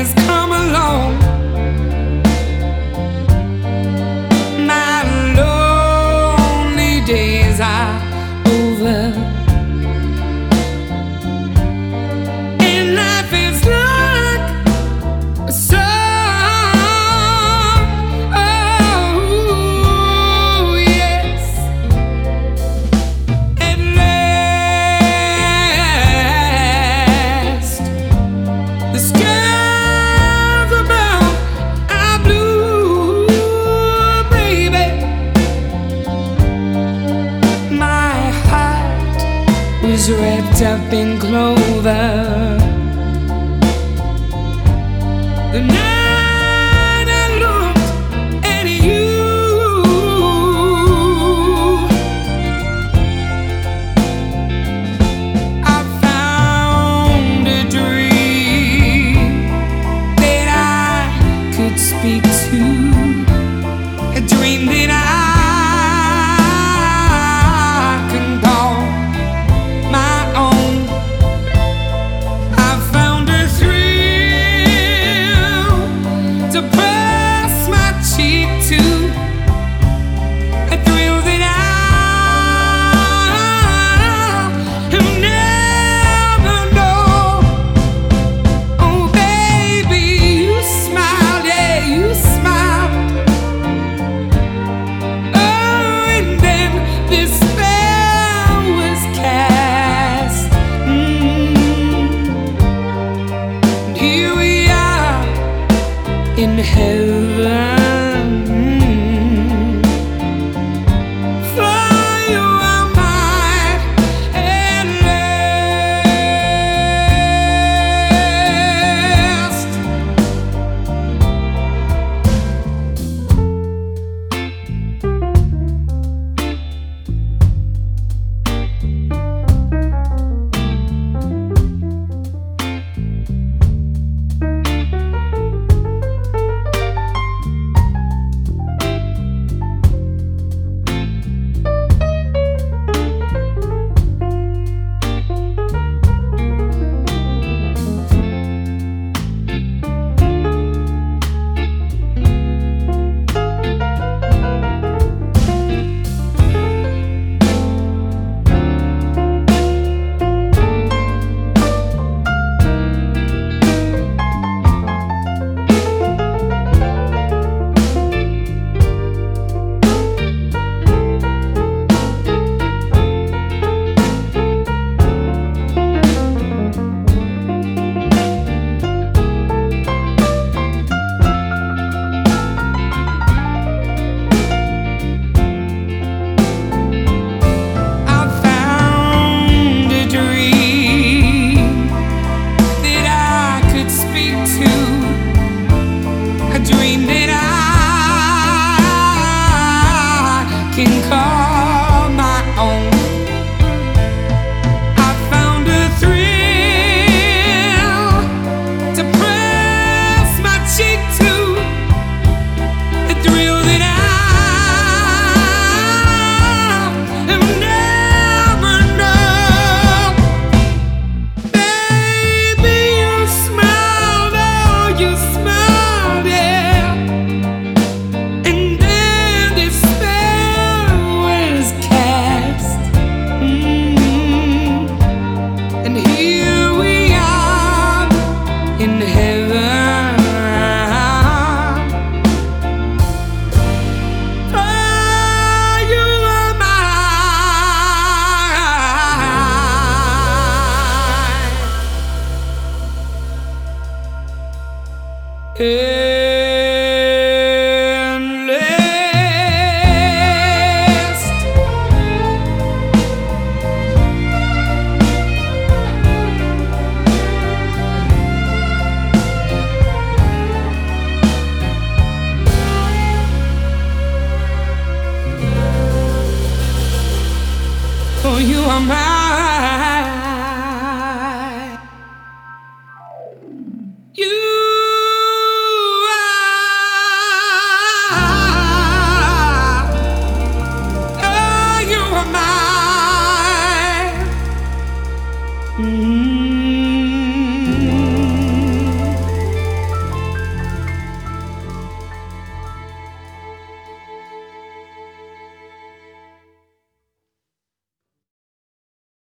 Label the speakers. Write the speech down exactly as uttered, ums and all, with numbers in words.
Speaker 1: has come along. My lonely days are over, and life is like a song. Oh, yes. At last, the skies above are blue, baby. My heart was wrapped up in clover. The night I looked at you, I found a dream that I could speak to, a dream that I can call my own. I found a thrill to press my cheek to, a thrill that I'll never know. Oh, baby, you smiled, yeah, you smiled. Oh, and then this spell was cast. Mm. And here we are in heaven. For you are mine at last. I found a dream that I could speak to, a dream that I can call my own. I found a thrill to press my cheek to, a thrill that I'll never know. Baby, you smiled, oh, you smiled, yeah. And then this spell was cast. Mm. And here we are in heaven. For you are mine. Endless. For you are mine.